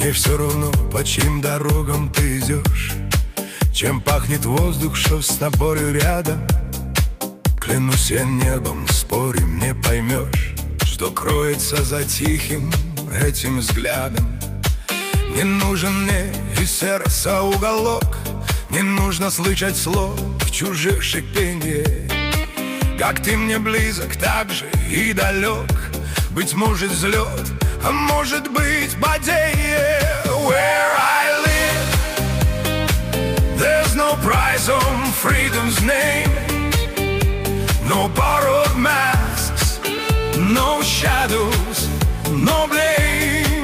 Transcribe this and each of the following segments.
Мне все равно, по чьим дорогам ты идешь, чем пахнет воздух, что с тобою рядом. Клянусь я небом, спорим, не поймешь, что кроется за тихим этим взглядом. Не нужен мне из сердца уголок, не нужно слышать слов чужих шипенье. Как ты мне близок, так же и далек. Быть может взлет, а может быть падение. Where I live, there's no price on freedom's name. No borrowed masks, no shadows, no blame.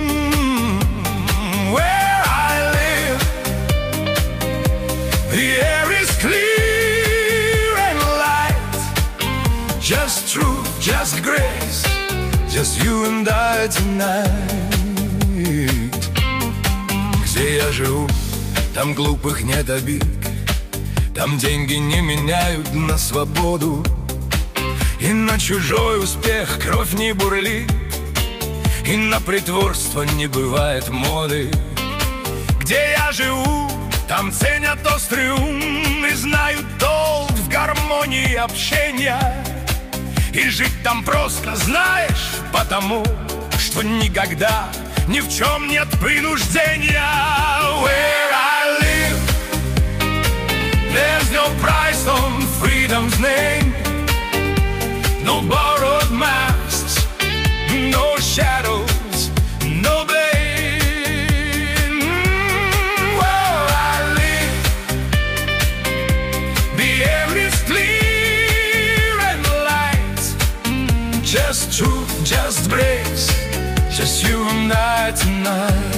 Where I live, the air is clear and light. Just truth, just grace, just you and I tonight. Где я живу, там глупых нет обид, там деньги не меняют на свободу, и на чужой успех кровь не бурлит, и на притворство не бывает моды. Где я живу, там ценят острый ум и знают толк в гармонии общения. И жить там просто, знаешь, потому что никогда ни в чем нет принуждения. Where I live, there's no price on freedom's name. No borrowed masks, no shadows, no blame. Where I live, the air is clear and light. Just truth, just grace, just you and I tonight.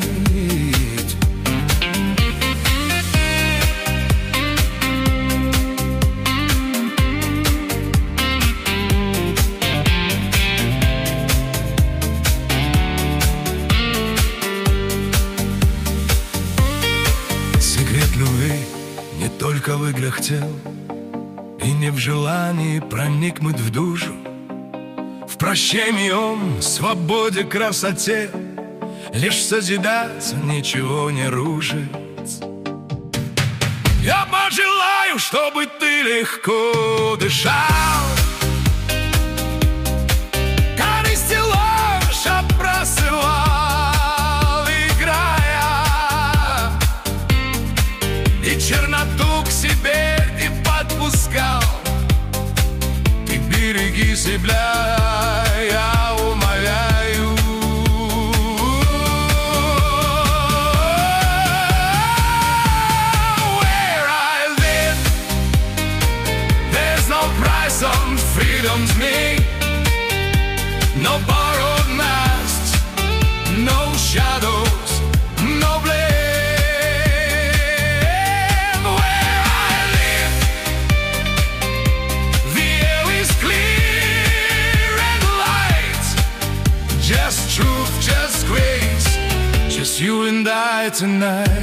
Секрет любви не только в играх тел, и не в желании проникнуть в душу, в прощении он, свободе, красоте, лишь созидаться, ничего не рушить. Я пожелаю, чтобы ты легко дышал, корысти ложь отбрасывал, играя, и черноту к себе не подпускал. Ты береги себя, я умоляю. Where I live, there's no price on freedom's name. No borrowed masks, no shadows, no blame. Where I live, the air is clear and light. Just truth, just grace, just you and I tonight.